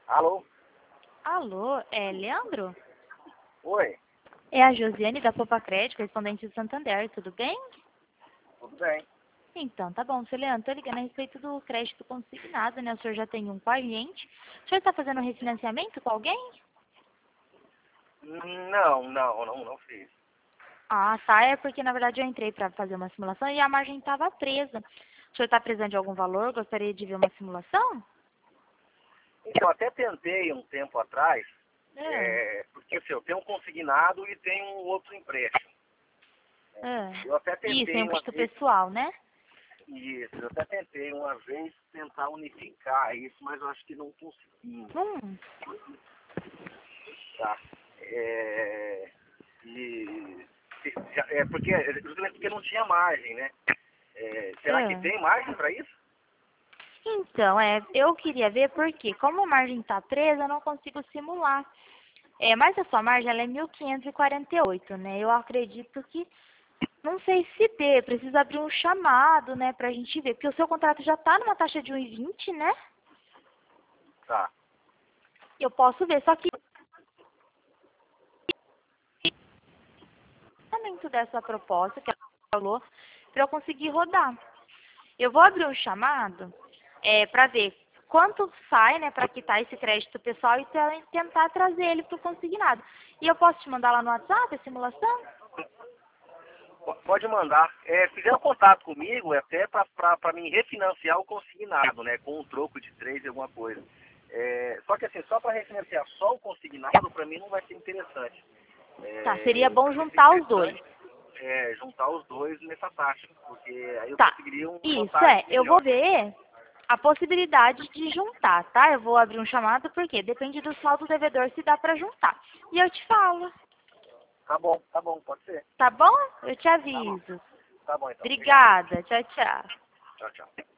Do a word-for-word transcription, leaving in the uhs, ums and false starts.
Alô? Alô, é Leandro? Oi, É a Josiane da Popa Crédito, correspondente de Santander, tudo bem? tudo bem? Então, tá bom, seu Leandro, tô ligando a respeito do crédito consignado, né? O senhor já tem um com a gente. O senhor está fazendo um refinanciamento com alguém? Não, não, não, não fiz. Ah, tá, é porque na verdade eu entrei para fazer uma simulação e a margem estava presa. O senhor está precisando de algum valor? Gostaria de ver uma simulação? Então, até tentei um tempo atrás, É, é, porque assim, eu tenho um consignado e tenho um outro empréstimo. é. Eu até Isso, é tentei um uma crédito vez, pessoal, né? isso, eu até tentei uma vez tentar unificar isso, mas eu acho que não consegui, Hum, tá? É, e, já- é porque, justamente porque não tinha margem, né? É, será que é. tem margem para isso? Então, é, eu queria ver porque, como a margem está presa, eu não consigo simular. É, mas a sua margem ela é mil quinhentos e quarenta e oito, né? Eu acredito que, não sei se dê, precisa abrir um chamado, né, pra gente ver, porque o seu contrato já está numa taxa de um e vinte, né? Tá. Eu posso ver, só que o orçamento dessa proposta que ela falou, para eu conseguir rodar. Eu vou abrir um chamado é, para ver quanto sai, né, para quitar esse crédito pessoal e te- tentar trazer ele para o consignado. E eu posso te mandar lá no WhatsApp a simulação? P- Pode mandar. É, fizer um contato comigo, é até para mim refinanciar o consignado, né? Com um troco de três e alguma coisa. É, só que assim, só para refinanciar só o consignado, para mim não vai ser interessante. Tá, seria É, o que bom vai ser juntar os dois. interessante é juntar os dois nessa taxa, porque aí eu Tá, conseguiria uma isso vantagem é. Eu vou melhor. ver a possibilidade de juntar, tá? Eu vou abrir um chamado porque depende do saldo devedor se dá para juntar. E eu te falo, Tá bom, tá bom, pode ser. tá bom? Eu te Tá bom, aviso. tá bom então. Obrigado. Obrigada. Tchau, tchau. Tchau, tchau.